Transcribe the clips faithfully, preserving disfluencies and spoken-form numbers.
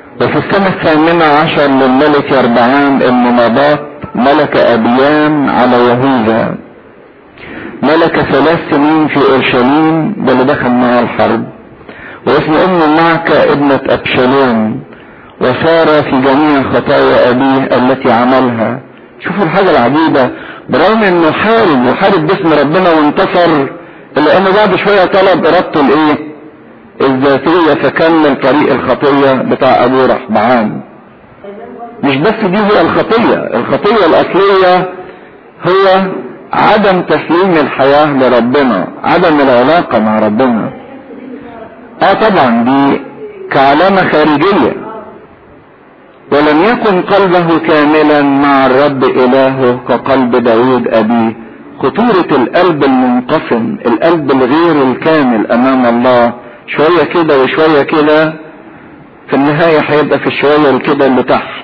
وفي السنة الثامنة عشر للملك يربعام ابن نباط ملك أبيام على يهوذا، ملك ثلاث سنين في اورشليم، ده اللي دخل معاه الحرب، واسم امه معكة ابنة ابشالوم، وسار في جميع خطايا ابيه التي عملها. شوفوا الحاجة العجيبة، برغم انه حارب وحارب باسم ربنا وانتصر، الا انه بعد شوية طلب ارادته الايه الذاتية، فكمل طريق الخطية بتاع ابو رحبعام. مش بس دي هي الخطية، الخطية الاصلية هو عدم تسليم الحياة لربنا، عدم العلاقة مع ربنا. اه طبعا دي كعلامة خارجية. ولم يكن قلبه كاملا مع الرب الهه كقلب داود ابيه. خطورة القلب المنقسم، القلب الغير الكامل امام الله، شوية كده وشوية كده، في النهاية هيبقى في الشوية الكده اللي تحت.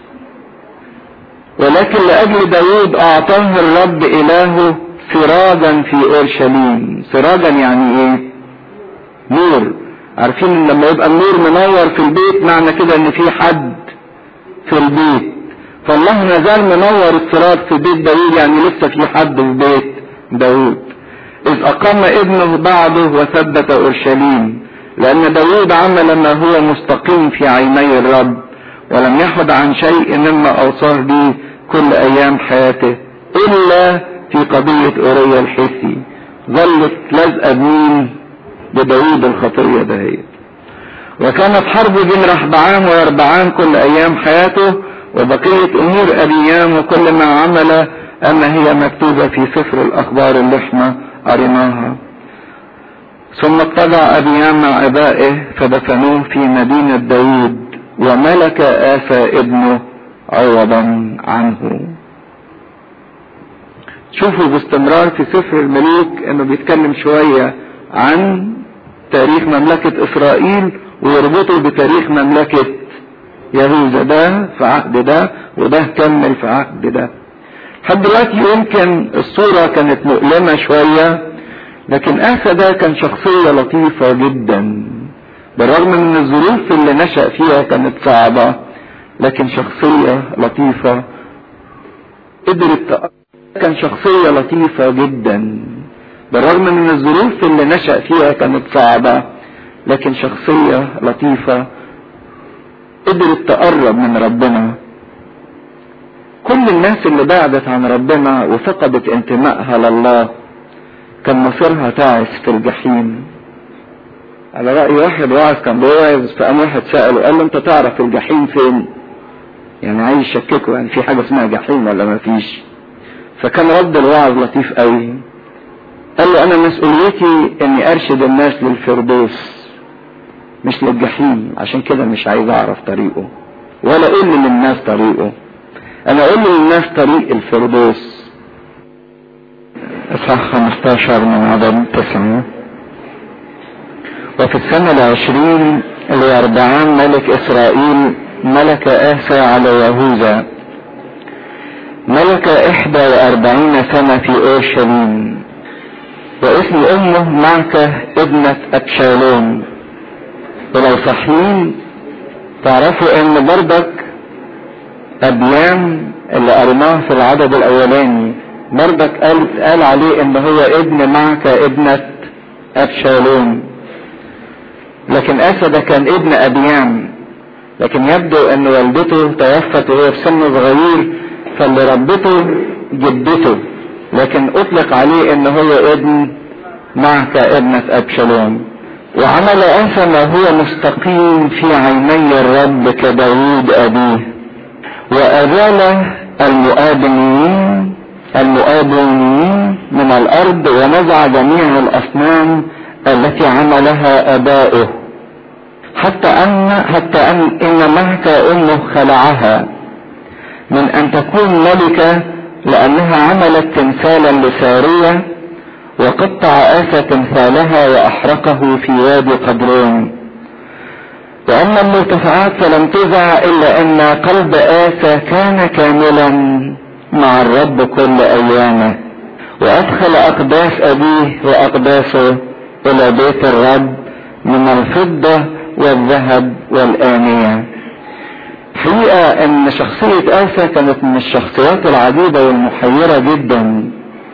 ولكن لأجل داود أعطاه الرب إلهه سراجا في أورشليم. سراجا يعني إيه؟ نور. عارفين لما يبقى النور منور في البيت معنى كده إن في حد في البيت. فالله نزال منور السراج في بيت داود، يعني لسه في حد في بيت داود. إذ أقام ابنه بعده وثبت أورشليم، لأن داود عمل ما هو مستقيم في عيني الرب، ولم يحد عن شيء مما اوصاه به كل ايام حياته الا في قضية اوريا الحثي. ظلت لازقة بمين؟ بداود الخطية دهيت. وكانت حرب بين رحبعام ويربعام كل ايام حياته، وبقية امور ابيام وكل ما عمل اما هي مكتوبة في سفر الاخبار اللي احنا قريناها. ثم اضطجع ابيام مع ابائه فدفنوه في مدينة داود، وملك آسى ابنه عوضا عنه. شوفوا باستمرار في سفر الملوك انه بيتكلم شوية عن تاريخ مملكة اسرائيل ويربطه بتاريخ مملكة يهوذا، ده في عهد ده وده كمل في عهد ده. لحد دلوقتي يمكن الصورة كانت مؤلمة شوية، لكن آسى ده كان شخصية لطيفة جدا، بالرغم من الظروف اللي نشأ فيها كانت صعبة، لكن شخصية لطيفة قدرت. كان شخصية لطيفة جدا، بالرغم من الظروف اللي نشأ فيها كانت صعبة، لكن شخصية لطيفة قدرت تقرب من ربنا. كل الناس اللي بعدت عن ربنا وفقدت انتمائها لله كان مصيرها تعس في الجحيم. على رأي واحد واعظ كان بيوعظ، فقام واحد سأله قال له انت تعرف الجحيم فين؟ يعني عايز يشككه، يعني في حاجة اسمها جحيم ولا ما فيش؟ فكان رد الواعظ لطيف قوي، قال له انا مسؤوليتي اني ارشد الناس للفردوس مش للجحيم، عشان كده مش عايز اعرف طريقه ولا اقول للناس طريقه، انا اقول للناس طريق الفردوس. اصحاح خمستاشر من عدد تسعة. وفي السنة العشرين ليربعام ملك اسرائيل ملك آسى على يهوذا، ملك احدى واربعين سنة في اورشليم، واسم امه معكة ابنة ابشالوم. ولو صحيين تعرفوا ان بردك ابيام اللي قرناه في العدد الاولاني بردك قال, قال عليه ان هو ابن معكة ابنة ابشالوم، لكن آسى ده كان ابن ابيام، لكن يبدو ان والدته توفت وهو في سن صغير، فاللي ربته جدته، لكن اطلق عليه ان هو ابن معكة ابنة ابشالوم. وعمل آسى ما هو مستقيم في عيني الرب كداود ابيه، وازال المؤابنيين المؤابنيين من الارض، ونزع جميع الاصنام التي عملها اباؤه، حتى ان حتى ان ان معك امه خلعها من ان تكون ملكة، لانها عملت تمثالا لسارية، وقطع آسى تمثالها واحرقه في وادي قدرون. واما المرتفعات فلم تزع، الا ان قلب آسى كان كاملا مع الرب كل ايامه، وادخل اقداس ابيه واقداسه الى بيت الرب من الفضة والذهب والآنية. حقيقة ان شخصية آسى كانت من الشخصيات العديدة والمحيرة جدا،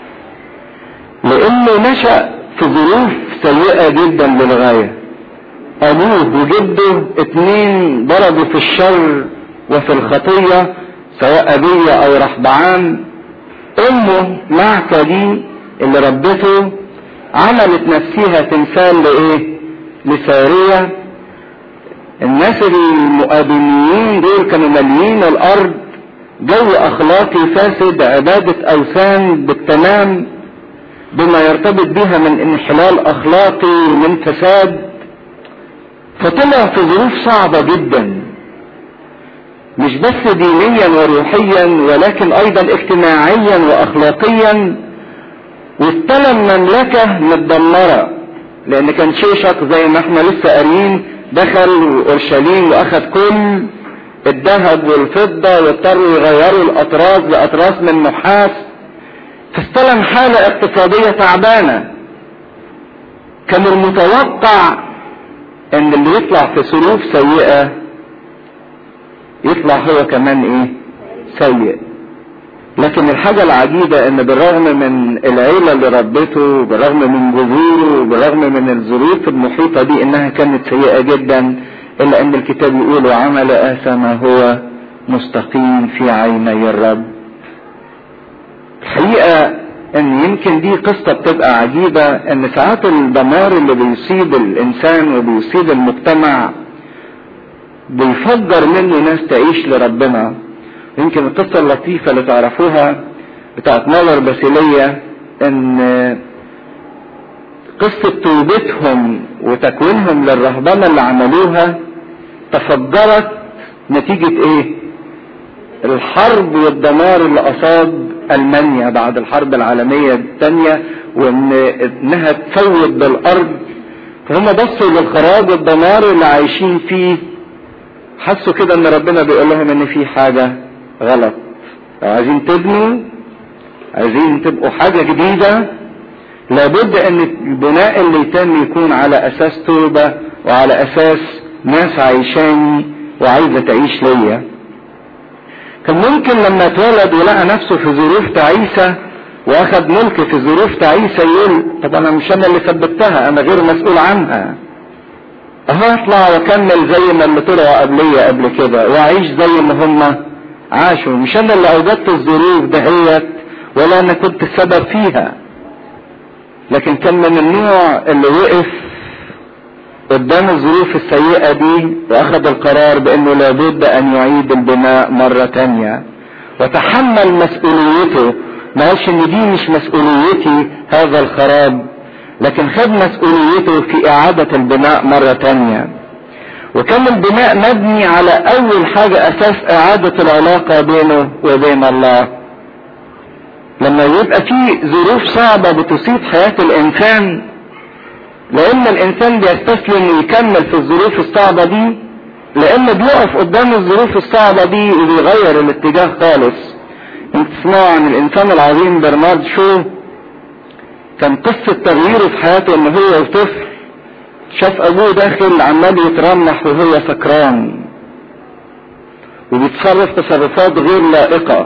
لانه نشأ في ظروف سيئة جدا للغاية. ابوه وجده اتنين ضربوا في الشر وفي الخطية، سواء أبية او رحبعام. امه معكة دي اللي ربته عملت نفسها تمثال لايه؟ لسارية. الناس المؤابنيين دول كانوا ماليين الارض جو اخلاقي فاسد، عبادة اوثان بالتمام بما يرتبط بها من انحلال اخلاقي من فساد. فطلع في ظروف صعبة جدا، مش بس دينيا وروحيا ولكن ايضا اجتماعيا واخلاقيا، واستلم مملكة متدمرة، لان كان شيشق زي ما احنا لسه قاريين دخل اورشليم واخد كل الذهب والفضة، واضطروا يغيروا الاطراس لاطراس من نحاس، فاستلم حالة اقتصادية تعبانة. كان المتوقع ان اللي يطلع في ظروف سيئة يطلع هو كمان ايه؟ سيء. لكن الحاجة العجيبة ان بالرغم من العيلة اللي ربته، بالرغم من جذوره، بالرغم من الظروف المحيطة دي انها كانت سيئة جدا، الا ان الكتاب يقول وعمل آسى ما هو مستقيم في عيني الرب. الحقيقة ان يمكن دي قصة بتبقى عجيبة، ان ساعات الدمار اللي بيصيب الانسان وبيصيب المجتمع بيفجر منه ناس تعيش لربنا. يمكن القصة اللطيفة اللي تعرفوها بتاعت نظر باسيلية، ان قصة توبتهم وتكوينهم للرهبنة اللي عملوها تفجرت نتيجة ايه؟ الحرب والدمار اللي اصاب المانيا بعد الحرب العالمية الثانية، وان انها تفوت بالارض. فهم بصوا للخراب والدمار اللي عايشين فيه، حسوا كده ان ربنا بيقول لهم ان في حاجة غلط. لو عايزين تبنوا، عايزين تبقوا حاجة جديدة، لابد ان البناء اللي يتم يكون على اساس توبة وعلى اساس ناس عايشاني وعايزة تعيش ليا. كان ممكن لما اتولد ولقى نفسه في ظروف تعيسة واخد ملك في ظروف تعيسة يقول طب انا مش انا اللي ثبتها، انا غير مسؤول عنها، اهو اطلع واكمل زي ما اللي طلعوا قبلية قبل كده واعيش زي ما هم عاشوا، مش انا اللي اوجدت الظروف دهيت ولا انا كنت السبب فيها. لكن كان من النوع اللي وقف قدام الظروف السيئة دي واخذ القرار بانه لابد ان يعيد البناء مرة تانية، وتحمل مسؤوليته. ما قالش ان دي مش مسؤوليتي هذا الخراب، لكن خد مسؤوليته في اعادة البناء مرة تانية. وكان البناء مبني على اول حاجة اساس اعادة العلاقة بينه وبين الله. لما يبقى في ظروف صعبة بتصيب حياة الانسان، لان الانسان بيستسلم ويكمل في الظروف الصعبة دي، لان بيقف قدام الظروف الصعبة دي وبيغير الاتجاه خالص. انت تسمعوا عن الانسان العظيم برنارد شو، كان قصة تغييره في حياته ان هو طفل شاف ابوه داخل عمال يترنح وهو سكران وبيتصرف تصرفات غير لائقة،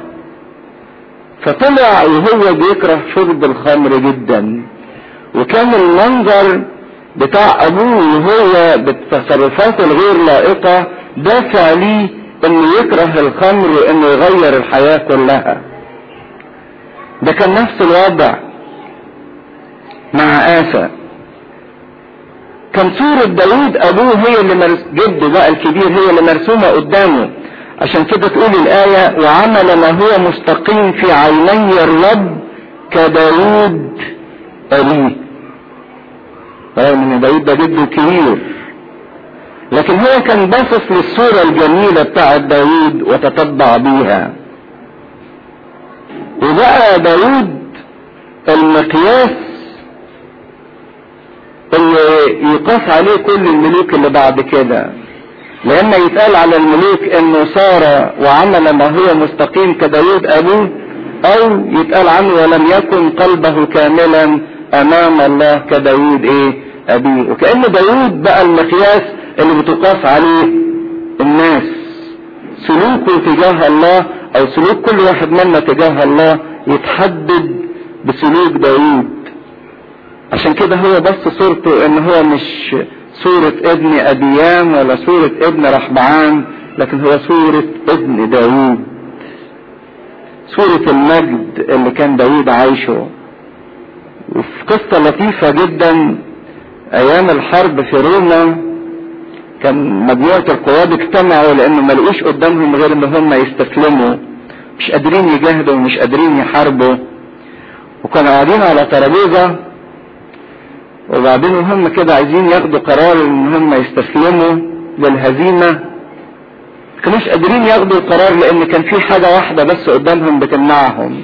فطلع وهو بيكره شرب الخمر جدا. وكان المنظر بتاع ابوه وهو بالتصرفات الغير لائقة دافع ليه انه يكره الخمر وانه يغير الحياة كلها. ده كان نفس الوضع مع آسى. كان صورة داود ابوه هي اللي مرس... جده بقى الكبير هي اللي مرسومة قدامه، عشان كده تقول الآية وعمل ما هو مستقيم في عيني الرب كداود أبيه. رغم ان داود ده جده كبير، لكن هو كان باصص للصورة الجميلة بتاعت داود وتتبع بيها. وبقى داود المقياس اللي يقاس عليه كل الملوك اللي بعد كده، لما يتقال على الملوك انه صار وعمل ما هو مستقيم كداود ابوه، او يتقال عنه ولم يكن قلبه كاملا امام الله كداود ايه ابيه. وكأن داود بقى المقياس اللي بتقاس عليه الناس، سلوكه تجاه الله او سلوك كل واحد منا تجاه الله يتحدد بسلوك داوود. عشان كده هو بس صورته ان هو مش صورة ابن ابيام ولا صورة ابن رحبعام، لكن هو صورة ابن داوود، صورة المجد اللي كان داوود عايشه. وفي قصة لطيفة جدا ايام الحرب في روما كان مجموعة القواد اجتمعوا لانه ما لقوش قدامهم غير ان هم يستسلموا، مش قادرين يجاهدوا ومش قادرين يحاربوا، وكانوا قاعدين على ترابيزة وبعدين هم كده عايزين ياخدوا قرار ان هم يستسلموا للهزيمة. كانوش قادرين ياخدوا القرار لان كان في حاجة واحدة بس قدامهم بتمنعهم،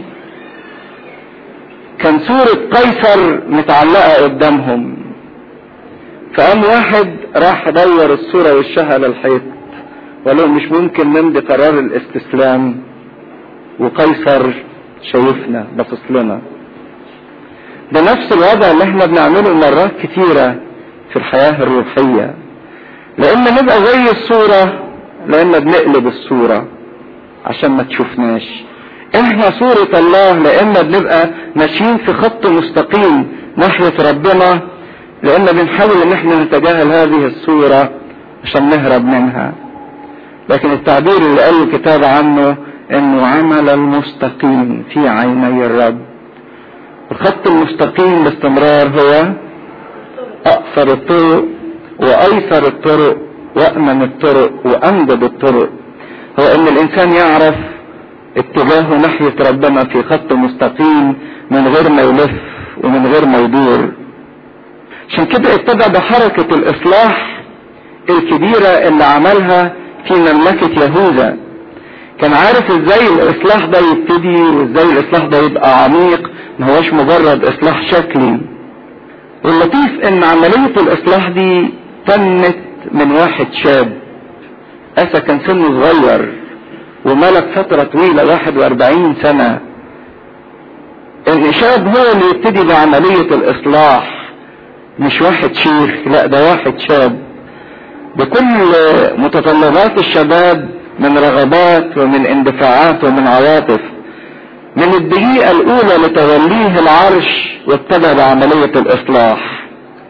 كان صورة قيصر متعلقة قدامهم. فقام واحد راح دور الصورة وشها للحيط وقال لهم مش ممكن نمضي قرار الاستسلام وقيصر شايفنا باصص لنا. ده نفس الوضع اللي احنا بنعمله مرات كتيرة في الحياة الروحية، لان نبقى زي الصورة لان بنقلب الصورة عشان ما تشوفناش. احنا صورة الله لان بنبقى ماشيين في خط مستقيم ناحية ربنا، لان بنحاول ان احنا نتجاهل هذه الصورة عشان نهرب منها. لكن التعبير اللي قال الكتاب عنه انه عمل المستقيم في عيني الرب. الخط المستقيم باستمرار هو اقصر الطرق وايسر الطرق وامن الطرق وامجد الطرق، هو ان الانسان يعرف اتجاهه ناحية ربنا في خط مستقيم من غير ما يلف ومن غير ما يدور. عشان كده ابتدى بحركة الاصلاح الكبيرة اللي عملها في مملكة يهوذا. كان عارف ازاي الاصلاح ده يبتدي وازاي الاصلاح ده يبقى عميق، ما هوش مجرد اصلاح شكلي. واللطيف ان عملية الاصلاح دي تمت من واحد شاب اسا كان سنه صغير وملك فترة طويلة واحد واربعين سنة. ان شاب هو اللي يبتدي بعملية الاصلاح، مش واحد شيخ، لا ده واحد شاب بكل متطلبات الشباب من رغبات ومن اندفاعات ومن عواطف. من الدقيقة الاولى لتوليه العرش وابتدى بعملية الاصلاح،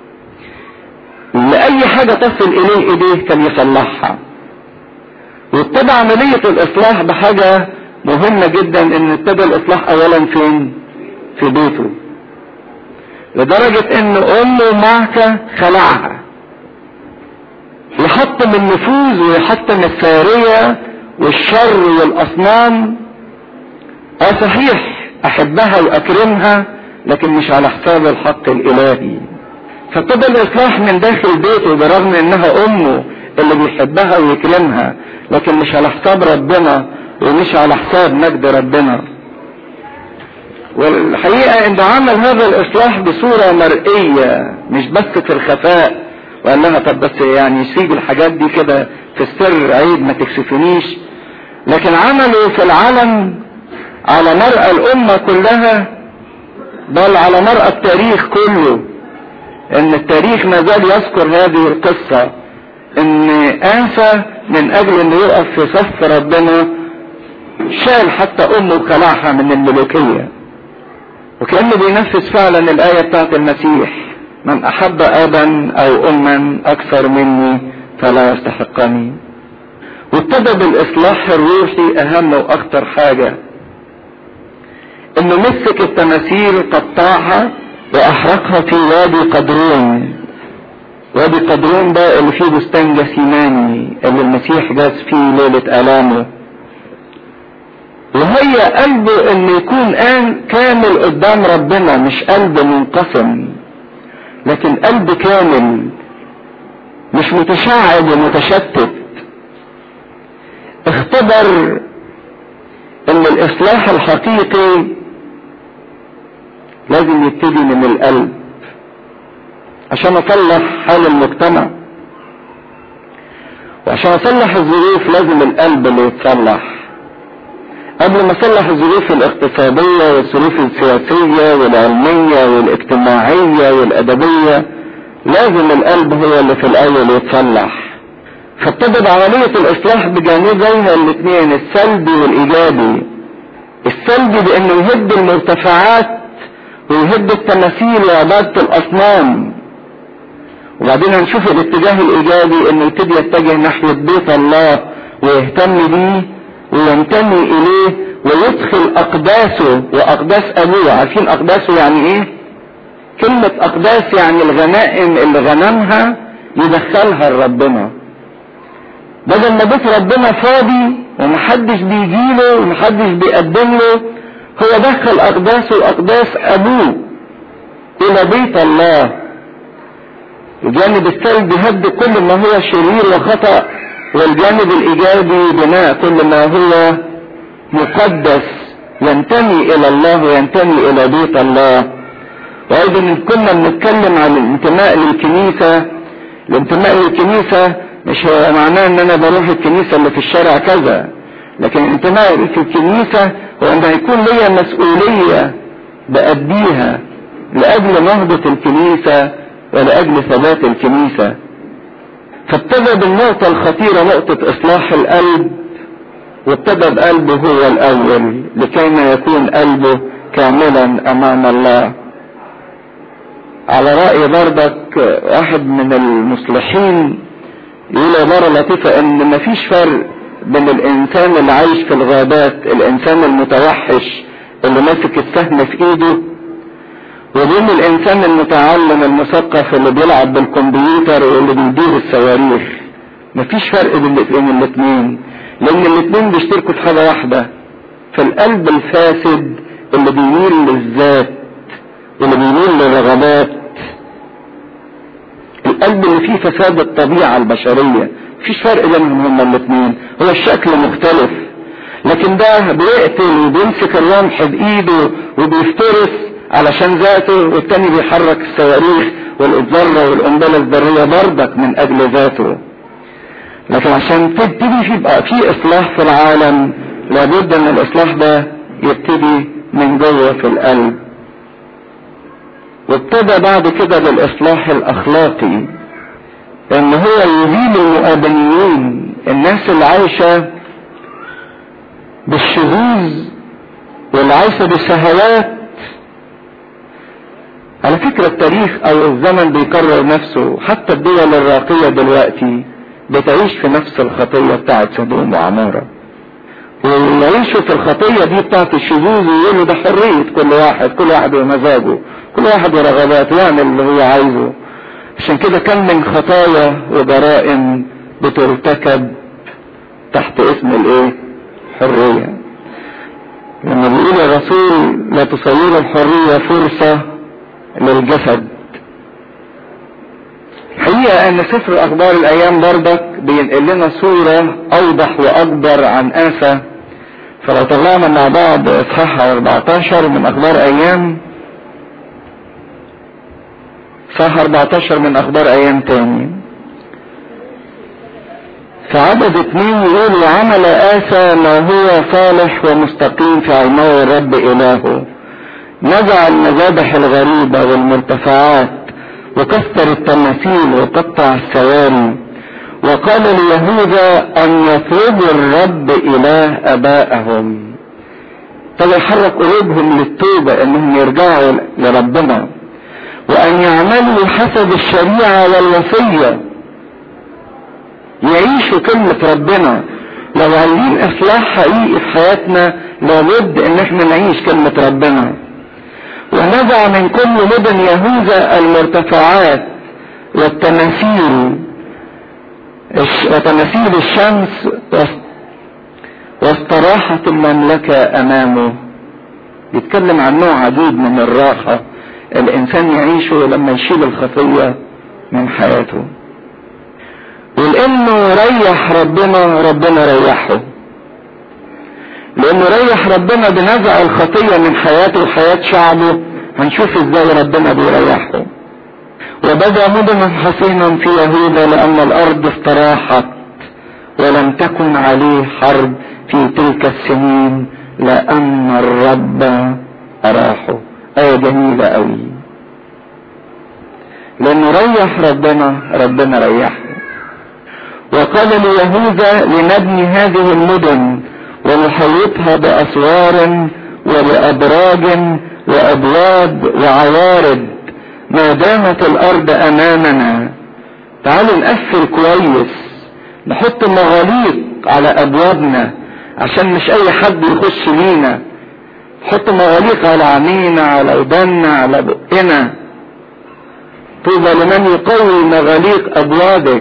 لأي حاجة تصل اليه ايديه كان يصلحها. وابتدى عملية الاصلاح بحاجة مهمة جدا، ان ابتدى الاصلاح اولا فين؟ في بيته، لدرجة ان امه معك خلعها، يحطم النفوذ ويحطم السارية والشر والاصنام. اه صحيح احبها واكرمها لكن مش على حساب الحق الالهي. فابتدى الاصلاح من داخل بيته برغم انها امه اللي بيحبها ويكرمها، لكن مش على حساب ربنا ومش على حساب مجد ربنا. والحقيقة انه عمل هذا الاصلاح بصورة مرئية مش بس في الخفاء، وقال لها طب بس يعني سيب الحاجات دي كده في السر عيب ما تكسفنيش، لكن عمله في العلن على مرأى الامة كلها، بل على مرأى التاريخ كله. ان التاريخ ما زال يذكر هذه القصة، ان آسى من اجل انه يقف في صف ربنا شال حتى امه وخلعها من الملوكية. وكأنه بينفذ فعلا الآية بتاعت المسيح: من احب ابا او اما اكثر مني فلا يستحقني. وابتدى بالاصلاح الروحي اهم واخطر حاجة، انه مسك التماثيل قطعها واحرقها في وادي قدرون. وادي قدرون ده اللي فيه بستان جثيماني اللي المسيح جاز فيه ليلة الامه. وهي قلبه انه يكون آن كامل قدام ربنا، مش قلب منقسم لكن قلب كامل مش متشعب ومتشتت. اختبر ان الاصلاح الحقيقي لازم يبتدي من القلب. عشان اصلح حال المجتمع وعشان اصلح الظروف لازم القلب اللي يتصلح. قبل ما اصلح الظروف الاقتصادية والظروف السياسية والعلمية والاجتماعية والادبية، لازم القلب هو اللي في الاول يتصلح. فابتدى بعملية الاصلاح بجانبيها الاثنين، السلبي والايجابي. السلبي بانه يهد المرتفعات ويهد التماثيل وعبادة الاصنام، وبعدين هنشوف الاتجاه الايجابي انه يبتدي يتجه ناحية بيت الله ويهتم بيه وينتمي اليه ويدخل اقداسه واقداس ابوه. عارفين اقداسه يعني ايه؟ كلمة اقداس يعني الغنائم اللي غنمها يدخلها لربنا، بدل ما بيت ربنا فاضي ومحدش بيجيله ومحدش بيقدم له، هو دخل اقداسه واقداس ابوه الى بيت الله. الجانب السلبي هد كل ما هو شرير وخطأ، والجانب الايجابي بناء كل ما هو مقدس ينتمي الى الله وينتمي الى بيت الله. وايضا كنا بنتكلم عن الانتماء للكنيسة. الانتماء للكنيسة مش هو معناه ان انا بروح الكنيسة اللي في الشارع كذا، لكن الانتماء في الكنيسة هو ان يكون ليا مسؤولية بأديها لأجل نهضة الكنيسة ولأجل ثبات الكنيسة. فابتدى بالنقطة الخطيرة نقطة اصلاح القلب، وابتدى بقلبه هو الاول لكي ما يكون قلبه كاملا امام الله. على رأي بردك واحد من المصلحين يقول عبارة لطيفة ان مفيش فرق بين الانسان اللي عايش في الغابات، الانسان المتوحش اللي ماسك السهم في ايده، وبين الانسان المتعلم المثقف اللي بيلعب بالكمبيوتر واللي بيدير الصواريخ. مفيش فرق بين الاثنين، لان الاثنين بيشتركوا في حاجة واحدة، في القلب الفاسد اللي بيميل للذات واللي بيميل للرغبات، القلب اللي فيه فساد الطبيعة البشرية. مفيش فرق بينهم هما الاثنين، هو الشكل مختلف، لكن ده بيقتل وبيمسك الرمح بايده وبيفترس علشان ذاته، والتاني بيحرك الصواريخ والذرة والقنبلة الذرية بردك من اجل ذاته. لكن عشان تبتدي يبقى في اصلاح في العالم لابد ان الاصلاح ده يبتدي من جوه في القلب. وابتدى بعد كده بالاصلاح الاخلاقي، ان هو يزيل المؤابنيين، الناس اللي عايشة بالشذوذ واللي عايشة بالشهوات. على فكرة التاريخ او الزمن بيكرر نفسه، حتى الدول الراقية دلوقتي بتعيش في نفس الخطية بتاعت سدوم وعمارة، ويعيشوا في الخطية دي بتاعت الشذوذ ويقولوا ده حرية كل واحد، كل واحد ومزاجه، كل واحد ورغباته يعمل اللي هو عايزه. عشان كده كان من خطايا وجرائم بترتكب تحت اسم الايه؟ حرية. لما بيقول الرسول لا تصير الحرية فرصة للجسد. حقيقة ان سفر اخبار الايام بردك بينقل لنا صورة اوضح واكبر عن آسى. فلو طلعنا مع بعض اصحاح اربعتاشر من اخبار ايام، اصحاح اربعتاشر من اخبار ايام تاني، فعدد اتنين يقول وعمل آسى ما هو صالح ومستقيم في عيني الرب الهه، نزع المذابح الغريبة والمرتفعات وكسر التماثيل وقطع السواري، وقال ليهوذا ان يطلبوا الرب اله ابائهم. ابتدى يحرك قلوبهم للتوبة انهم يرجعوا لربنا، وان يعملوا حسب الشريعة والوصية، يعيشوا كلمة ربنا. لو عايزين اصلاح حقيقي في حياتنا لابد ان احنا نعيش كلمة ربنا. ونزع من كل مدن يهوذا المرتفعات والتماثيل وتماثيل الشمس، واستراحت المملكة امامه. بيتكلم عن نوع عديد من الراحة الانسان يعيشه لما يشيل الخطية من حياته. ولانه ريح ربنا ربنا ريحه، لانه ريح ربنا بنزع الخطية من حياته وحياة شعبه. هنشوف ازاي ربنا بيريحه. وبدا مدنا حصينا في يهوذا لان الارض استراحت ولم تكن عليه حرب في تلك السنين لان الرب اراحه. ايه جميلة قوي، لانه ريح ربنا ربنا ريحه. وقال ليهوذا لنبني هذه المدن ونحوطها بأسوار وبأبراج وأبواب وعوارض ما دامت الأرض أمامنا. تعالوا نقفل كويس، نحط مغاليق على أبوابنا عشان مش أي حد يخش لينا، نحط مغاليق على عينينا، على ودنا، على بقنا. طوبى لمن يقوي مغاليق أبوابك،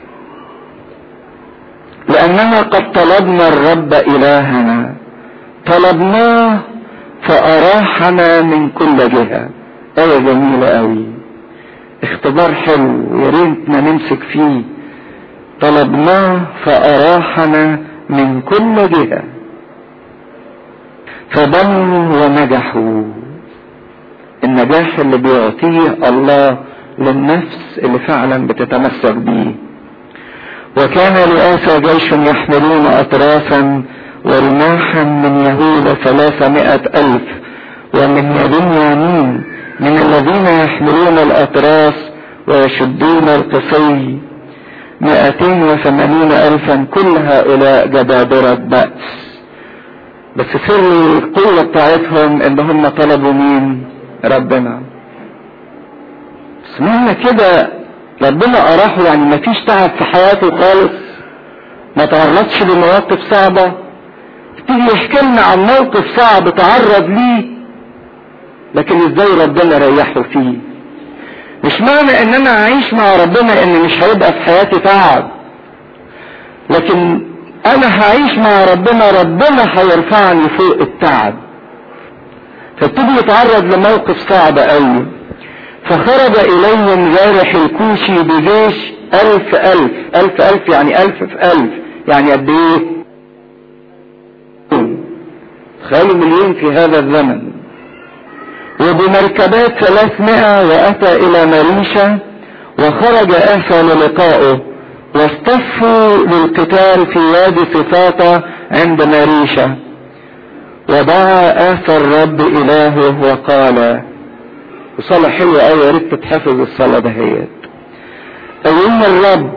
لأننا قد طلبنا الرب إلهنا، طلبناه فأراحنا من كل جهة. آية جميلة قوي، اختبار حلو يا ريتنا نمسك فيه. طلبناه فأراحنا من كل جهة، فضلوا ونجحوا. النجاح اللي بيعطيه الله للنفس اللي فعلا بتتمسك بيه. وكان لآسى جيش يحملون أطرافا ورماحا من يهوذا ثلاثمائة ألف، ومن بنيامين من الذين يحملون الأطراف ويشدون القصي مائتين وثمانين ألفا، كل هؤلاء جبابرة بأس. بس سر القوة بتاعتهم ان هم طلبوا مين؟ ربنا. اسمعنا كده، ربنا أراحه، يعني ما فيش تعب في حياته خالص، ما تعرضش لمواقف صعبة. تيجي يحكي لنا عن موقف صعب تعرض ليه، لكن ازاي ربنا ريحه فيه. مش معنى ان انا اعيش مع ربنا ان مش هيبقى في حياتي تعب، لكن انا هعيش مع ربنا، ربنا هيرفعني فوق التعب. فابتدي يتعرض لموقف صعب قوي. فخرج اليهم جارح الكوشي بجيش الف الف الف الف يعني الف في الف، يعني قد ايه؟ تخيلوا مليون في هذا الزمن. وبمركبات ثلاثمائة، واتى الى مريشة، وخرج آسى للقائه، واصطفوا للقتال في وادي صفاطة عند مريشة. ودعا آسى الرب إلهه وقال، وصلاة حلوة أوي، يا ريت تتحفظ الصلاة دهيت. أيها الرب،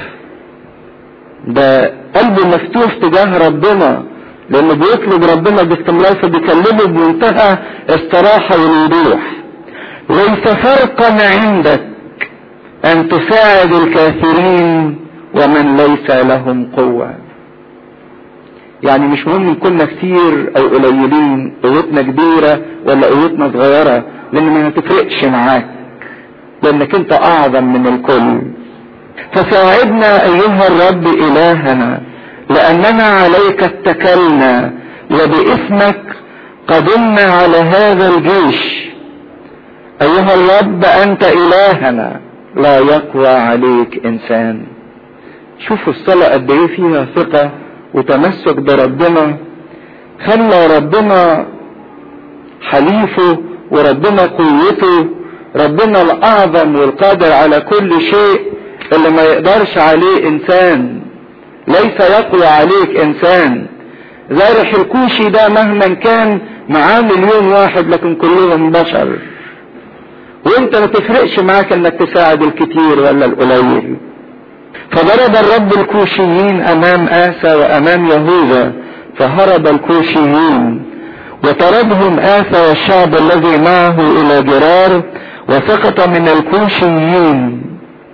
ده قلبه مفتوح تجاه ربنا، لأنه بيطلب ربنا باستمرار، فبيكلمه بمنتهى الصراحة والوضوح. ليس فرقا عندك أن تساعد الكافرين ومن ليس لهم قوة. يعني مش مهم كنا كتير أو قليلين، قوتنا كبيرة ولا قوتنا صغيرة، لأن ما هتفرقش معاك، لأنك أنت أعظم من الكل. فساعدنا أيها الرب إلهنا، لأننا عليك اتكلنا، وباسمك قدمنا على هذا الجيش. أيها الرب أنت إلهنا، لا يقوى عليك إنسان. شوفوا الصلاة قد ايه فيها ثقة وتمسك بربنا. خلى ربنا حليفه، وربنا قوته، ربنا الأعظم والقادر على كل شيء، اللي ما يقدرش عليه إنسان، ليس يقوى عليك إنسان. جارح الكوشي ده مهما كان معاه مليون واحد، لكن كلهم بشر، وانت ما تفرقش معاك انك تساعد الكتير ولا القليل. فضرب الرب الكوشيين امام آسى وامام يهوذا، فهرب الكوشيين، وطردهم آسى والشعب الذي معه الى جرار، وسقط من الكوشيين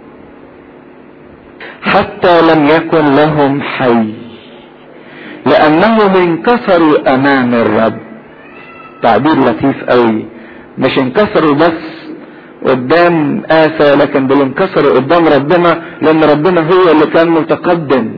حتى لم يكن لهم حي، لانهم انكسروا امام الرب. تعبير لطيف قوي، مش انكسروا بس قدام آسى، لكن دول انكسروا قدام ربنا، لان ربنا هو اللي كان متقدم.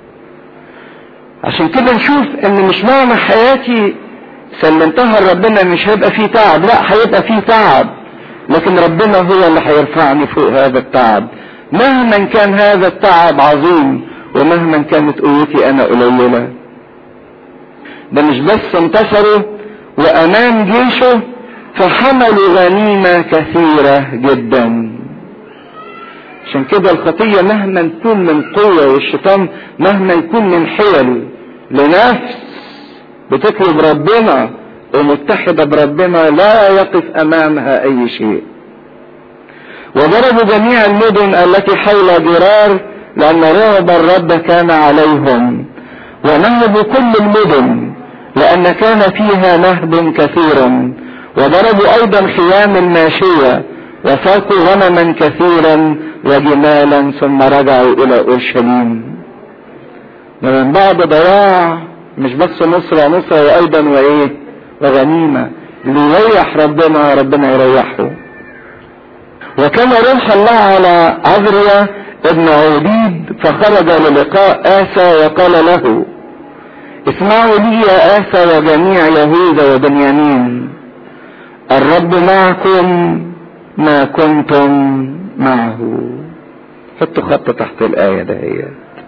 عشان كده نشوف ان مش معنى حياتي سلمتها لربنا مش هيبقى فيه تعب، لا هيبقى فيه تعب، لكن ربنا هو اللي هيرفعني فوق هذا التعب، مهما كان هذا التعب عظيم، ومهما كانت قوتي انا قليلة. ده مش بس انتصروا وامام جيشه، فحملوا غنيمة كثيرة جدا. عشان كده الخطية مهما تكون من قوة، والشيطان مهما يكون من حيل لنفس بتطلب ربنا ومتحدة بربنا، لا يقف امامها اي شيء. وضربوا جميع المدن التي حول جرار لأن رعب الرب كان عليهم، ونهبوا كل المدن لأن كان فيها نهب كثير، وضربوا أيضا خيام الماشية، وساقوا غنما كثيرا وجمالا، ثم رجعوا إلى أورشليم. ومن بعد ضياع مش بس نصرة نصرة وأيضا وإيه وغنيمة، اللي يريح ربنا ربنا يريحه. وكان روح الله على عذريا ابن عوديد، فخرج للقاء آسى وقال له: اسمعوا لي يا آسى وجميع يهوذا وبنيامين، الرب معكم ما كنتم معه. حطوا خط تحت الآية دهيت.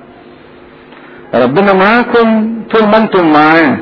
ربنا معاكم طول ما انتم معاه.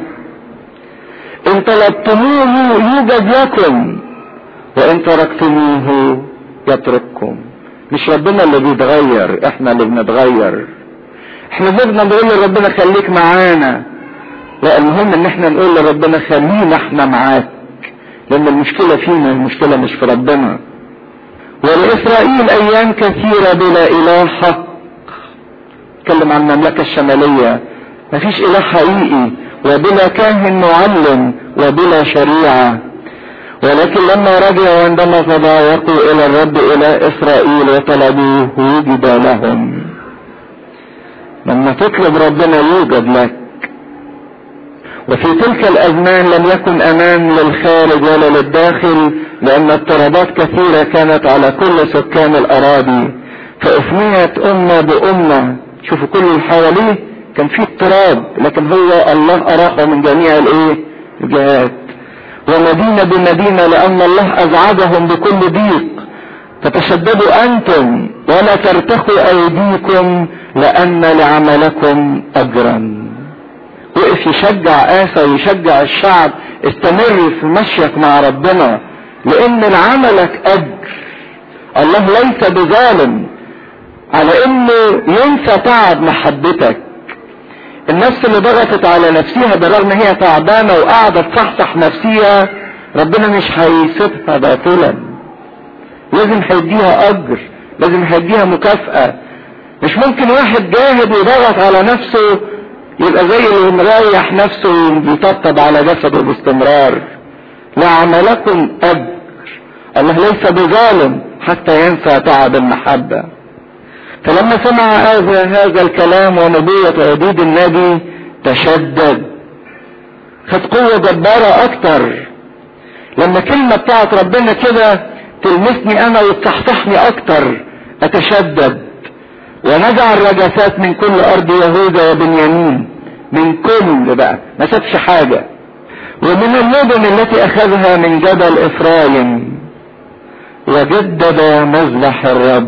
ان طلبتموه يوجد لكم، وان تركتموه يترككم. مش ربنا اللي بيتغير، احنا اللي بنتغير. احنا بدنا نقول لربنا خليك معانا، لا، المهم ان احنا نقول لربنا خلينا احنا معاك، لان المشكلة فينا، المشكلة مش في ربنا. ولإسرائيل ايام كثيرة بلا اله حق. اتكلم عن المملكة الشمالية، مفيش اله حقيقي، وبلا كاهن معلم، وبلا شريعة. ولكن لما رجعوا عندما تضايقوا الى الرب الى اسرائيل وطلبوه وجد لهم. لما تطلب ربنا يوجد لك. وفي تلك الازمان لم يكن امان للخارج ولا للداخل، لان اضطرابات كثيرة كانت على كل سكان الاراضي، فافنيت امة بامة. شوفوا كل اللي حواليه كان فيه اضطراب، لكن هو الله اراحه من جميع الايه الجهات. ومدينة بمدينة، لان الله ازعجهم بكل ضيق. فتشددوا انتم ولا ترتخوا ايديكم، لان لعملكم اجرا. وقف يشجع آسى ويشجع الشعب: استمر في مشيك مع ربنا، لان لعملك اجر. الله ليس بظالم على انه ينسى تعب محبتك. النفس اللي ضغطت على نفسها بالرغم هي تعبانة وقاعدة تصحصح نفسها، ربنا مش هيسيبها باطلا، لازم هيديها اجر، لازم هيديها مكافأة. مش ممكن واحد جاهد وضغط على نفسه يبقى زي اللي مريح نفسه وبيطبطب على جسده باستمرار. لعملكم اجر. الله ليس بظالم حتى ينسى تعب المحبة. فلما سمع هذا هذا الكلام ونبوة عدود النبي تشدد، خد قوة جبارة اكتر. لما كلمة بتاعت ربنا كده تلمسني انا وتصحصحني اكتر اتشدد. ونزع الرجفات من كل ارض يهوذا وبنيامين، من كل بقى ما سابش حاجة. ومن المدن التي اخذها من جبل افرايم، وجدد مذبح الرب.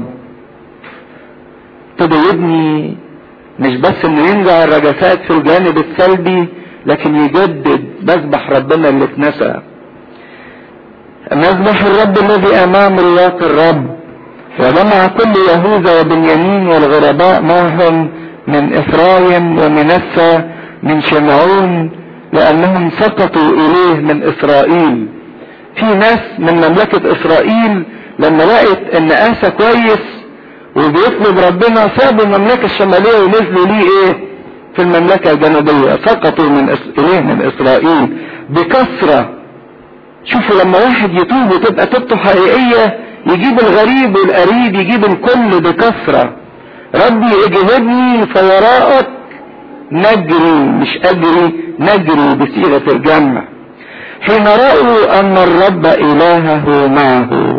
ابتدى يبني، مش بس انه ينزع الرجفات في الجانب السلبي، لكن يجدد مذبح ربنا اللي اتنسى. مذبح الرب الذي امام رياض الرب. وجمع كل يهوذا وبنيامين والغرباء معهم من افرايم ومنسى من شمعون، لانهم سقطوا اليه من اسرائيل. في ناس من مملكة اسرائيل لما لقيت ان آسى كويس وبيطلب ربنا سابوا المملكة الشمالية ونزلوا ليه ايه في المملكة الجنوبية، سقطوا من إس... اليه من اسرائيل بكثرة. شوفوا لما واحد يتوب وتبقى توبته حقيقية، يجيب الغريب والقريب، يجيب الكل بكثرة. ربي اجهدني فوراءك نجري، مش اجري، نجري بصيغة الجمع. حين رأوا ان الرب الهه معه،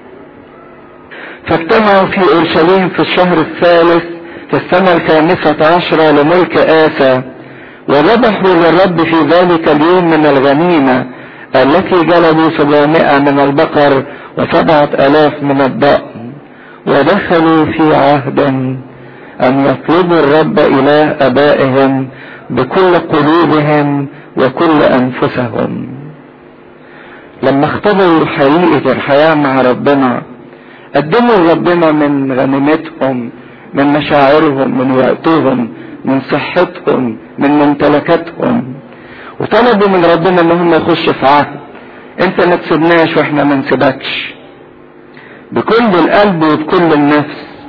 فاجتمعوا في اورشليم في الشهر الثالث في السنة الخامسة عشرة لملك آسى، وذبحوا للرب في ذلك اليوم من الغنيمة التي جلبوا سبعمائة من البقر وسبعة الاف من الضأن. ودخلوا في عهد ان يطلبوا الرب اله ابائهم بكل قلوبهم وكل انفسهم. لما اختبروا حقيقة الحياة مع ربنا، قدموا لربنا من غنيمتهم، من مشاعرهم، من وقتهم، من صحتهم، من ممتلكاتهم، وطلبوا من ربنا ان هم يخشوا في عهد. انت ما تسيبناش واحنا ما نسيبكش، بكل القلب وبكل النفس.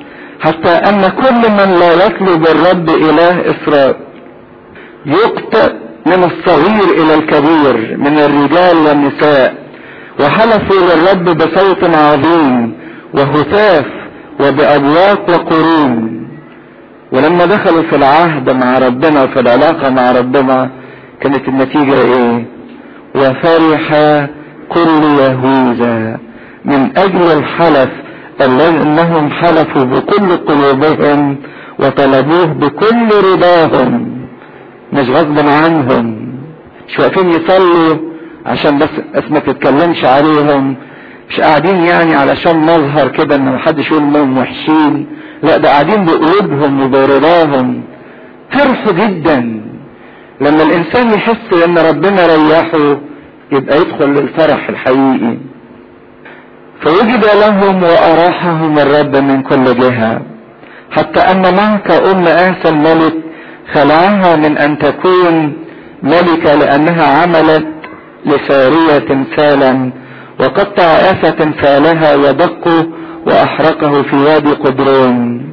حتى ان كل من لا يطلب الرب اله اسرائيل يقطع من الصغير الى الكبير من الرجال والنساء، وحلفوا للرب بصوت عظيم وهتاف وبأبواق وقرون. ولما دخلوا في العهد مع ربنا وفي العلاقة مع ربنا كانت النتيجة ايه؟ وفرح كل يهوذا من اجل الحلف الذي انهم حلفوا بكل قلوبهم وطلبوه بكل رضاهم، مش غصب عنهم، مش واقفين يصلوا عشان بس ما تتكلمش عليهم، مش قاعدين يعني علشان مظهر كده ان محدش يقول انهم وحشين، لا ده قاعدين بقلوبهم وبرضاهم. فرحوا جدا. لما الانسان يحس ان ربنا ريحه يبقى يدخل للفرح الحقيقي. فوجد لهم واراحهم الرب من كل جهة، حتى ان معك ام آسى الملك خلعها من ان تكون ملكة لانها عملت لسارية تمثالا، وقطع آسى تمثالها ودقه واحرقه في وادي قدرون.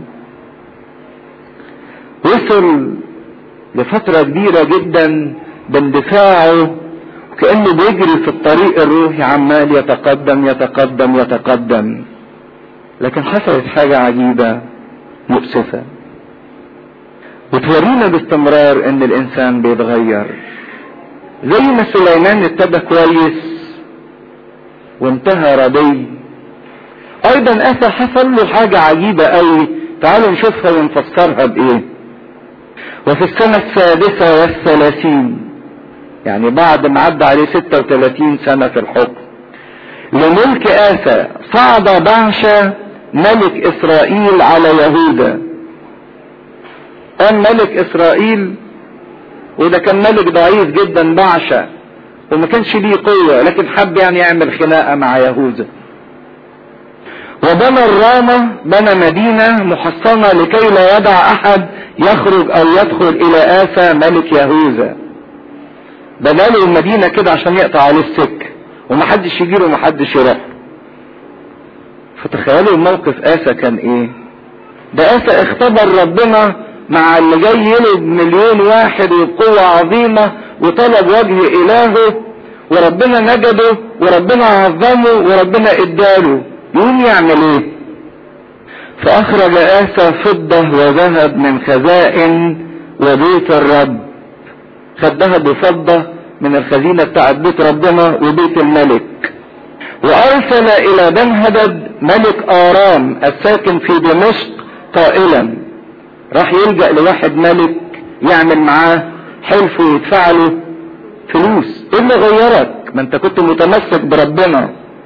وصل لفترة كبيرة جدا باندفاعه كأنه بيجري في الطريق الروحي، عمال يتقدم يتقدم يتقدم. لكن حصلت حاجة عجيبة مؤسفة وتورينا باستمرار ان الانسان بيتغير. زي ما سليمان ابتدى كويس وانتهى ردي، ايضا آسى حصل له حاجة عجيبة قوي. تعالوا نشوفها ونفسرها بايه. وفي السنة السادسة والثلاثين، يعني بعد ما عدى عليه ستة وثلاثين سنة في الحكم، لملك آسى صعد بعشا ملك اسرائيل على يهوذا. قام ملك اسرائيل، وده كان ملك ضعيف جدا بعشا وما كانش ليه قوة، لكن حب يعني يعمل خناقة مع يهوذا. وبنى الرامة، بنى مدينة محصنة لكي لا يدع احد يخرج او يدخل الى آسى ملك يهوذا. بناله المدينة كده عشان يقطع عليه السكة ومحدش يجيله ومحدش يروح. فتخيلوا الموقف آسى كان ايه. ده آسى اختبر ربنا مع اللي جاي يلد مليون واحد وبقوة عظيمة، وطلب وجه الهه وربنا نجده وربنا عظمه وربنا اداله. يقوم يعمل ايه؟ فاخرج آسى فضة وذهب من خزائن وبيت الرب. خد ذهب وفضة من الخزينة بتاعت بيت ربنا وبيت الملك. وارسل الى بنهدد ملك ارام الساكن في دمشق قائلا، راح يلجأ لواحد ملك يعمل معاه حلف ويدفع له فلوس. ايه اللي غيرك؟ ما انت كنت متمسك بربنا.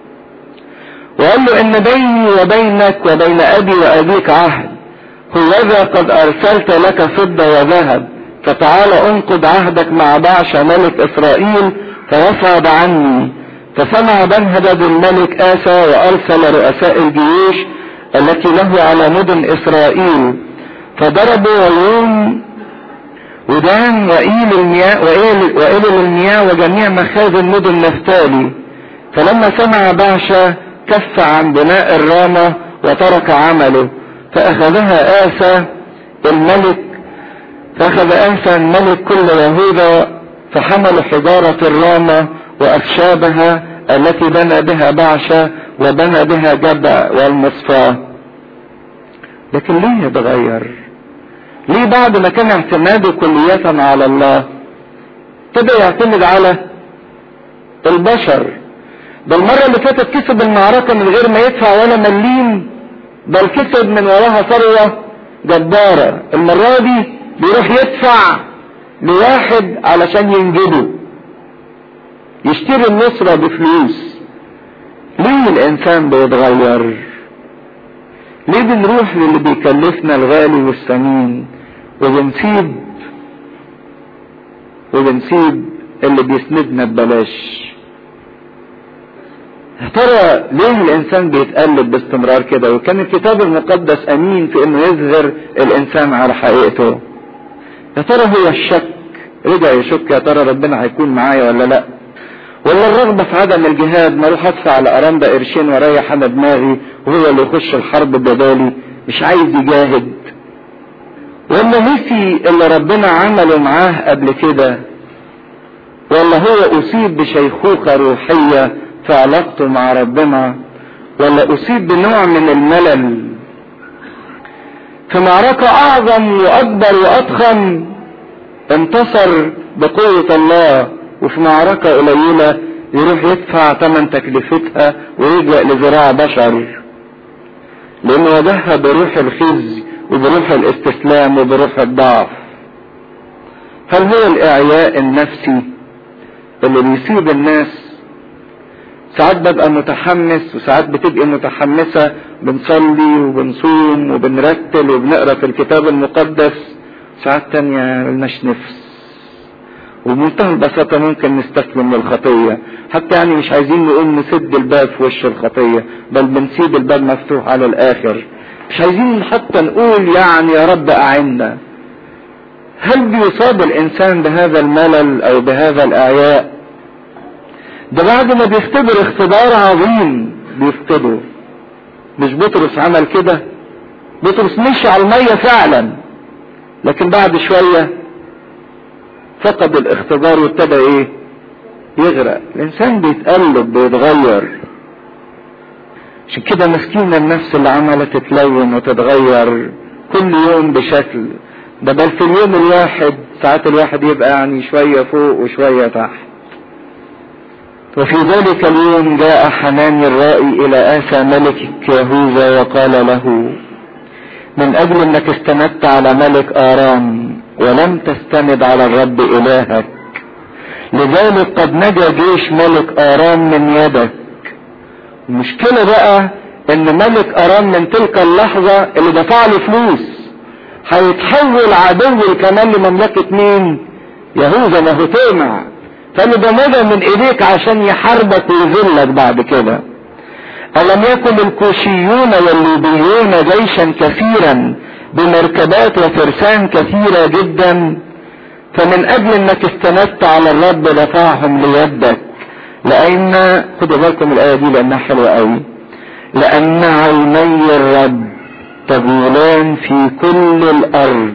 وقال له ان بيني وبينك وبين ابي وابيك عهد، هوذا قد ارسلت لك فضة وذهب، فتعال انقض عهدك مع بعشا ملك اسرائيل فيصعد عني. فسمع بنهدد الملك آسى وارسل رؤساء الجيوش التي له على مدن اسرائيل، فضربوا عيون ودان وإيل المياه وإيل, وإيل المياه وجميع مخازن مدن نفتالي. فلما سمع بعشا كف عن بناء الرامة وترك عمله، فأخذها آسى الملك فأخذ آسى الملك كل يهوذا فحملوا حجارة الرامة وأخشابها التي بنى بها بعشا وبنى بها جبع والمصفاة. لكن ليه يتغير؟ ليه بعد ما كان اعتماده كلية على الله ابتدى يعتمد على البشر؟ ده المرة اللي فاتت كسب المعركة من غير ما يدفع ولا مليم، بل كسب من وراها ثروة جبارة. المرة دي بيروح يدفع لواحد علشان ينجده، يشتري النصرة بفلوس. ليه الانسان بيتغير؟ ليه بنروح للي بيكلفنا الغالي والثمين وبنسيب وبنسيب اللي بيسندنا ببلاش؟ يا ترى ليه الانسان بيتقلب باستمرار كده؟ وكان الكتاب المقدس امين في انه يظهر الانسان على حقيقته. يا ترى هو الشك، رجع يشك يا ترى ربنا هيكون معايا ولا لا، ولا الرغبة في عدم الجهاد، ما اروح ادفع لأرامبا قرشين واريح انا دماغي وهو اللي يخش الحرب بدالي. مش عايز يجاهد، ولا نسي اللي ربنا عمله معاه قبل كده، ولا هو اصيب بشيخوخة روحية في علاقته مع ربنا، ولا اصيب بنوع من الملل. في معركة اعظم واكبر واضخم انتصر بقوة الله، وفي معركة قليلة يروح يدفع ثمن تكلفتها ويلجأ لذراع بشر، لانه واجهها بروح الخزي وبروح الاستسلام وبروح الضعف. هل هو الاعياء النفسي اللي بيصيب الناس؟ ساعات ببقى متحمس وساعات بتبقى متحمسة، بنصلي وبنصوم وبنرتل وبنقرأ في الكتاب المقدس، ساعات تانية ملناش نفس، وبمنتهى البساطة ممكن نستسلم للخطية، حتى يعني مش عايزين نقول نسد الباب في وش الخطية، بل بنسيب الباب مفتوح على الآخر، مش عايزين حتى نقول يعني يا رب أعنا. هل بيصاب الإنسان بهذا الملل أو بهذا الإعياء؟ ده بعد ما بيختبر اختبار عظيم بيفقده. مش بطرس عمل كده؟ بطرس مشي على المية فعلا، لكن بعد شوية فقد الاختبار وابتدى ايه؟ يغرق. الانسان بيتقلب بيتغير. عشان كده مسكينة النفس اللي عملت تتلون وتتغير كل يوم بشكل ده، بل في اليوم الواحد ساعات الواحد يبقى يعني شوية فوق وشوية تحت. وفي ذلك اليوم جاء حناني الرائي الى آسى ملك يهوذا وقال له: من اجل انك استندت على ملك ارام ولم تستند على الرب الهك، لذلك قد نجا جيش ملك ارام من يدك. المشكلة بقى ان ملك ارام من تلك اللحظة اللي دفع له فلوس هيتحول عدو كمان لمملكة مين؟ يهوذا. ما هو طمع، فاللي ده نجا من ايديك عشان يحاربك ويذلك بعد كده. ألم يكن الكوشيون والليبيون جيشا كثيرا بمركبات وفرسان كثيرة جدا؟ فمن أجل أنك استندت على الرب دفعهم ليدك، لأن خدوا بالكم الآية دي لأنها حلوة قوي، لأن عيني الرب تجولان في كل الأرض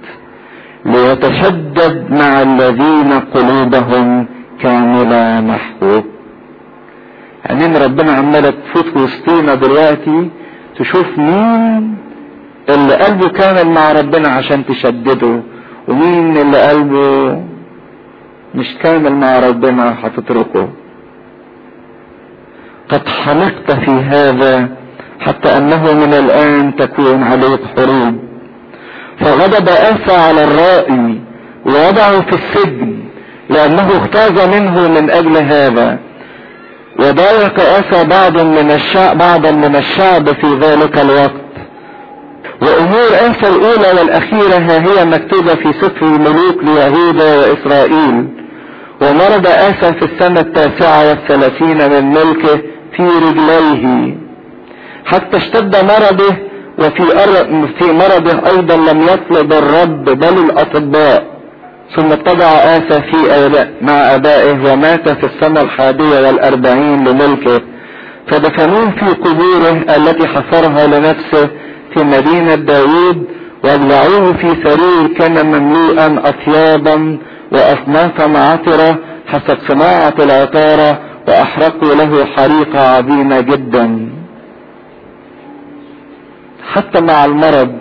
ليتشدد مع الذين قلوبهم كاملة نحوه. يعني ربنا عمالة تفوت وسطينا دلوقتي تشوف مين اللي قلبه كامل مع ربنا عشان تشدده، ومين اللي قلبه مش كامل مع ربنا هتتركه. قد حلقت في هذا حتى انه من الان تكون عليك حروب. فغضب آسى على الرائي ووضعه في السجن لانه اغتاظ منه من اجل هذا. وضايق آسى بعض من الشعب بعضا من الشعب في ذلك الوقت. وامور آسى الاولى والاخيرة ها هي مكتوبة في سفر الملوك ليهوذا واسرائيل. ومرض آسى في السنة التاسعة والثلاثين من ملكه في رجليه حتى اشتد مرضه، وفي في مرضه ايضا لم يطلب الرب بل الاطباء. ثم اتبع آسى في أباء مع ابائه ومات في السنة الحادية والاربعين لملكه، فدفنوه في قبوره التي حفرها لنفسه في مدينة داود، وابلعوه في سرير كان مملوءا اطيابا واصنافا عطرة حسب صناعة العطارة، واحرقوا له حريقة عظيمة جدا. حتى مع المرض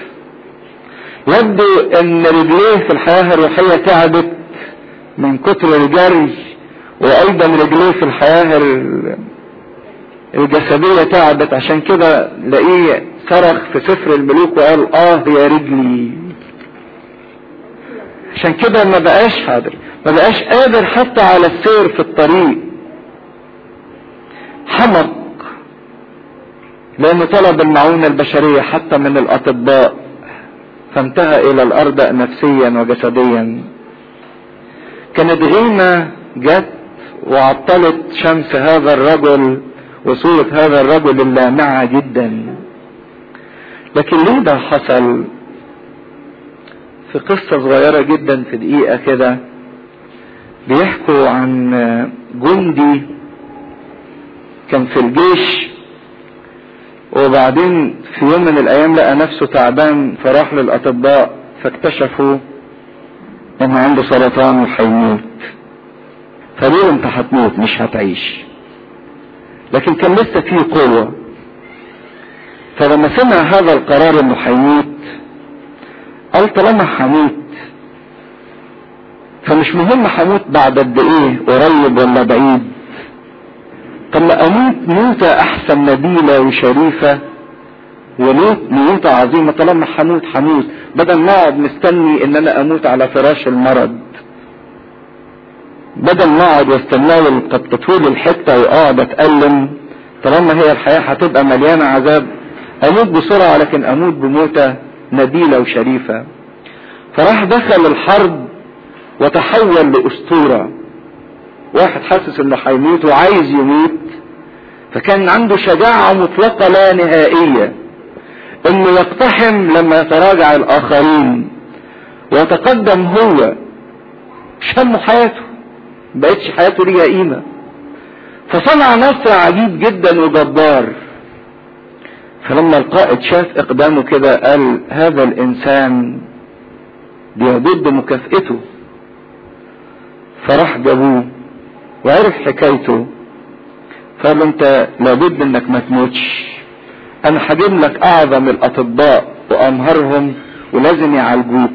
يبدو ان رجليه في الحياة الروحية تعبت من كتر الجري، وايضا رجليه في الحياة الجسدية تعبت. عشان كده لاقيه صرخ في سفر الملوك وقال: اه يا رجلي. عشان كده ما بقاش قادر ما بقاش قادر حتى على السير في الطريق. حمق لانه طلب المعونة البشرية حتى من الاطباء، فانتهى الى الارض نفسيا وجسديا. كانت غيمة جت وعطلت شمس هذا الرجل وصورة هذا الرجل اللامعة جدا. لكن ليه ده حصل؟ في قصة صغيرة جدا في دقيقة كده بيحكوا عن جندي كان في الجيش، وبعدين في يوم من الايام لقى نفسه تعبان فراح للاطباء فاكتشفوا انه عنده سرطان وهيموت. فقالوا انت هتموت مش هتعيش، لكن كان لسه فيه قوة. فلما سمع هذا القرار انه هيموت قال طالما هموت فمش مهم هموت بعد قد ايه، قريب ولا بعيد، طب ما اموت موتة احسن نبيلة وشريفة وموت موتة عظيمة. طالما هموت هموت بدل ما اقعد مستني ان انا اموت على فراش المرض، بدل ما اقعد واستناه قد تطول الحتة واقعد اتألم. طالما هي الحياة هتبقى مليانة عذاب اموت بسرعة، لكن اموت بموتة نبيلة وشريفة. فراح دخل الحرب وتحول لأسطورة. واحد حاسس انه هيموت وعايز يموت، فكان عنده شجاعة مطلقة لا نهائية انه يقتحم لما يتراجع الاخرين ويتقدم هو. مش همه حياته، مبقتش حياته ليها قيمة. فصنع نصر عجيب جدا وجبار. فلما القائد شاف اقدامه كده قال هذا الانسان بيضد مكافئته. فراح جابوه وعرف حكايته، فقال له انت لابد انك ما تموتش، انا هجيب لك اعظم الاطباء وامهرهم ولازم يعالجوك.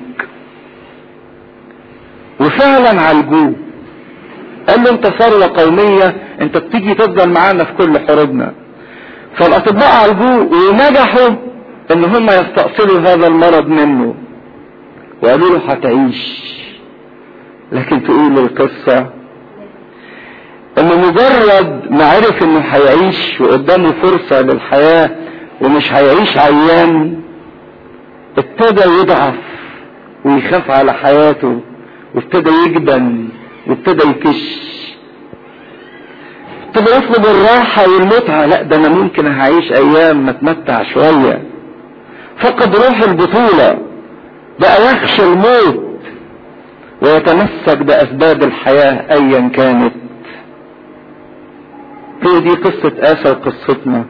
وفعلا عالجوه. قال له انت ثروة قومية، انت بتيجي تفضل معانا في كل حروبنا. فالاطباء عالجوه ونجحوا ان هم يستأصلوا هذا المرض منه، وقالوا له هتعيش. لكن تقول القصة انه مجرد ما عرف انه هيعيش وقدامه فرصة للحياة ومش هيعيش عيان، ابتدى يضعف ويخاف على حياته، وابتدى يجبن وابتدى يكش، ابتدى يطلب الراحة والمتعة. لا ده انا ممكن هعيش ايام ما اتمتع شوية. فقد روح البطولة، بقى يخشى الموت ويتمسك باسباب الحياة ايا كانت. هي دي قصة آسى وقصتنا.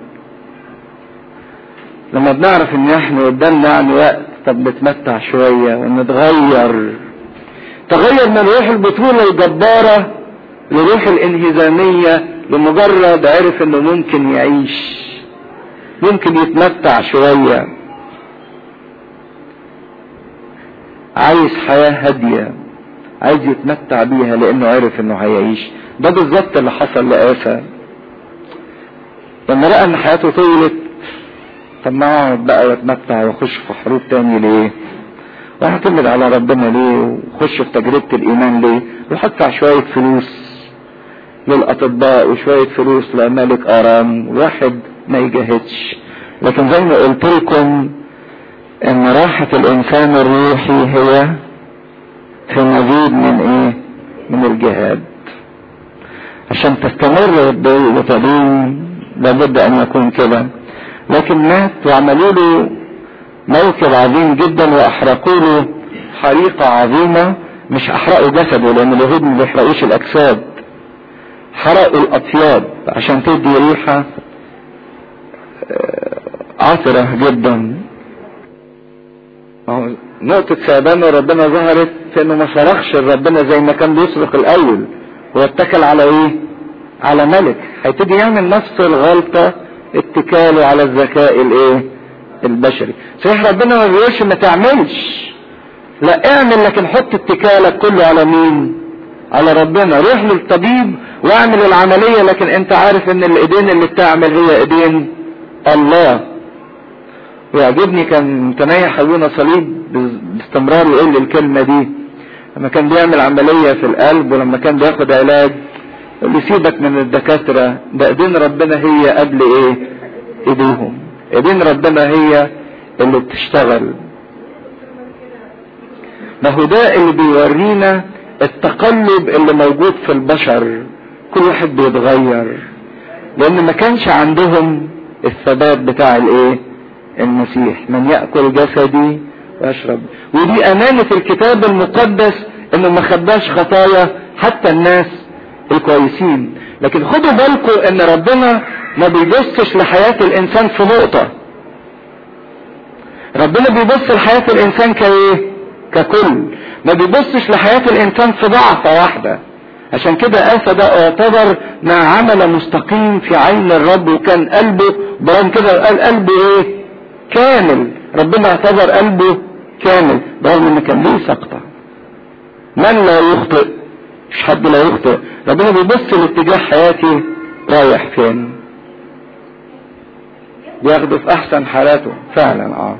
لما بنعرف ان احنا قدامنا يعني وقت، طب نتمتع شوية ونتغير. تغير من روح البطولة الجبارة لروح الانهزامية، لمجرد عرف انه ممكن يعيش، ممكن يتمتع شوية. عايز حياة هادية، عايز يتمتع بيها لانه عرف انه هيعيش. ده بالظبط اللي حصل لآسى. لما لقى ان حياته طولت، طب ما اقعد بقى واتمتع واخش في حروب تاني ليه؟ واعتمد على ربنا ليه؟ وخش في تجربة الايمان ليه؟ وحطع شوية فلوس للاطباء وشوية فلوس لملك ارام، الواحد ما يجاهدش. لكن زي ما قلت لكم ان راحة الانسان الروحي هي في مزيد من ايه؟ من الجهاد. عشان تستمر وتدوم لابد ان يكون كده. لكن مات وعملوا له موكب عظيم جدا واحرقوا له حريقة عظيمة. مش احرقوا جسده لان اليهود ما بيحرقوش الاجساد، حرقوا الاطياب عشان تدي ريحة عطرة جدا. نقطة ثعبان ربنا ظهرت في انه ما صرخش ربنا زي ما كان بيصرخ الاول، هو اتكل على ايه؟ على ملك. هيبتدي يعمل نفس الغلطة، اتكاله على الذكاء الايه؟ البشري. صحيح ربنا ما بيقولش ما تعملش، لا اعمل، لكن حط اتكالك كله على مين؟ على ربنا. روح للطبيب واعمل العملية، لكن انت عارف ان الايدين اللي بتعمل هي ايدين الله. ويعجبني كان متنيح ابونا صليب باستمرار يقول لي الكلمة دي لما كان بيعمل عملية في القلب ولما كان بياخد علاج، يقول لي سيبك من الدكاترة، ده ايدين ربنا هي قبل ايه؟ ايديهم. ايدين ربنا هي اللي بتشتغل. ما هو ده اللي بيورينا التقلب اللي موجود في البشر. كل واحد بيتغير لان ما كانش عندهم الثبات بتاع الايه؟ المسيح. من يأكل جسدي ويشرب. ودي امانة الكتاب المقدس انه ما خباش خطايا حتى الناس الكويسين. لكن خدوا بالكم ان ربنا ما بيبصش لحياة الانسان في نقطة، ربنا بيبص لحياة الانسان كايه؟ ككل. ما بيبصش لحياة الانسان في ضعفة واحدة. عشان كده آسى ده اعتبر ما عمل مستقيم في عين الرب، وكان قلبه برغم كده قال قلبه ايه؟ كامل. ربنا اعتبر قلبه كامل برغم ان كان ليه سقطة. من لا يخطئ؟ مش حد لا يخطئ. ربنا بيبص لاتجاه حياتي رايح فين، بياخده في احسن حالاته فعلا. اه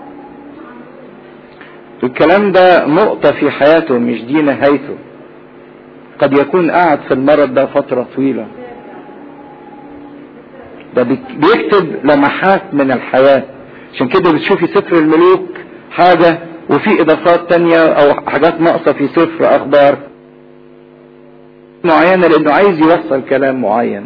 الكلام ده نقطة في حياته، مش دي نهايته. قد يكون قاعد في المرض ده فترة طويلة، ده بيكتب لمحات من الحياة. عشان كده بتشوفي سفر الملوك حاجة وفي اضافات تانية او حاجات ناقصة في سفر اخبار معينة، لانه عايز يوصل كلام معين.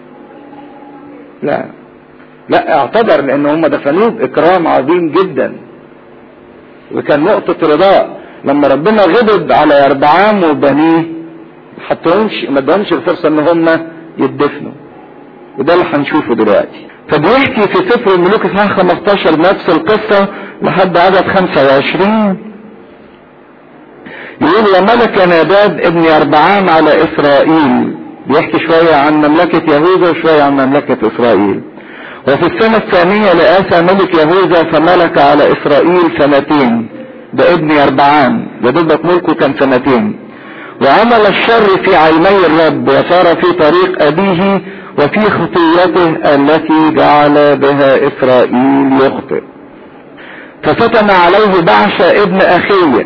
لا لا اعتذر، لان هم دفنوه باكرام عظيم جدا، وكان نقطة رضاء لما ربنا غضب على يربعام وبنيه، حتىهمش ما ادهمش الفرصة ان هم يدفنوا. وده اللي هنشوفه دلوقتي. فبيحكي في سفر الملوك اصحاح خمستاشر نفس القصة لحد عدد خمسة وعشرين. يقول: وملك ناداب ابن يربعام على اسرائيل. بيحكي شوية عن مملكة يهوذا وشوية عن مملكة اسرائيل. وفي السنة الثانية لآسى ملك يهوذا فملك على اسرائيل سنتين. ده ابن يربعام، ده دوبك ملكه كان سنتين. وعمل الشر في عيني الرب، وصار في طريق ابيه وفي خطيته التي جعل بها اسرائيل يخطئ. ففتن عليه بعشة ابن اخيه،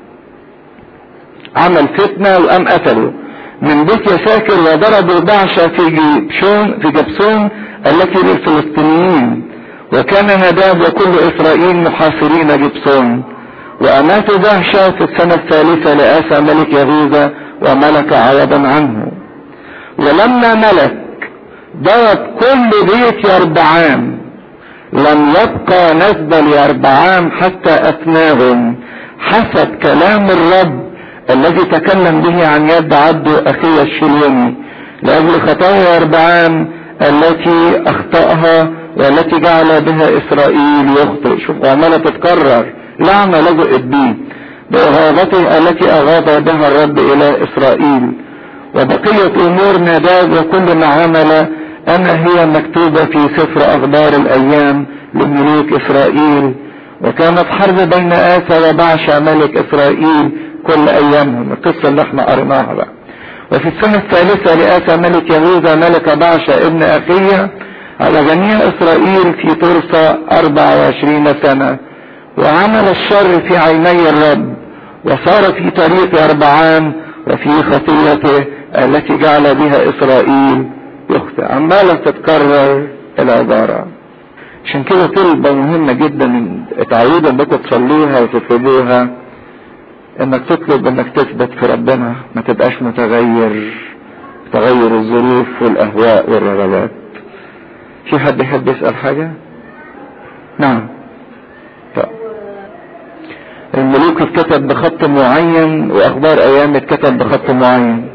عمل فتنة وقام قتله من بيت يساكر، وضربوا بعشة في جبشون في جبسون التي للفلسطينيين. وكان نداب وكل اسرائيل محاصرين جبسون. واماتوا بعشة في السنة الثالثة لآسى ملك يهوذا، وملك عوضا عنه. ولما ملك ضرب كل بيت يربعام، لم يبقى نسبة ليربعام حتى أفناهم، حسب كلام الرب الذي تكلم به عن يد عبده أخي الشلومي، لأجل خطايا يربعام التي أخطأها والتي جعل بها إسرائيل يخطئ. شوف عمالة تتكرر، لعنة لجؤت به بإغاظته التي أغاظ بها الرب إلى إسرائيل. وبقية أمور ناداب وكل ما عمل أنا هي مكتوبة في سفر أخبار الأيام لملوك إسرائيل. وكانت حرب بين آسى وبعشة ملك إسرائيل كل أيامهم، القصة اللي احنا قريناها بقى. وفي السنة الثالثة لآسى ملك يهوذا ملك بعشة ابن أخيه على جميع إسرائيل في طرسة أربع وعشرين سنة. وعمل الشر في عيني الرب، وصار في طريق يربعام وفي خطيته التي جعل بها إسرائيل يخطئ. عمالة تتكرر العبارة. عشان كده طلبة مهمة جدا اتعودوا انكم تصلوها وتطلبوها، انك تطلب انك تثبت في ربنا، ما تبقاش متغير تغير الظروف والاهواء والرغبات. في حد يحب يسأل حاجة؟ نعم. طيب. الملوك اتكتب بخط معين، واخبار ايام اتكتب بخط معين.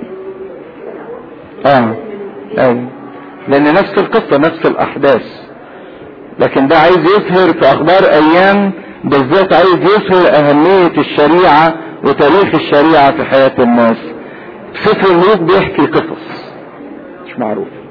اه ايوه، لان نفس القصة نفس الاحداث، لكن ده عايز يظهر في اخبار ايام بالذات، عايز يظهر اهمية الشريعة وتاريخ الشريعة في حياة الناس. سفر الملوك بيحكي قصص مش معروف.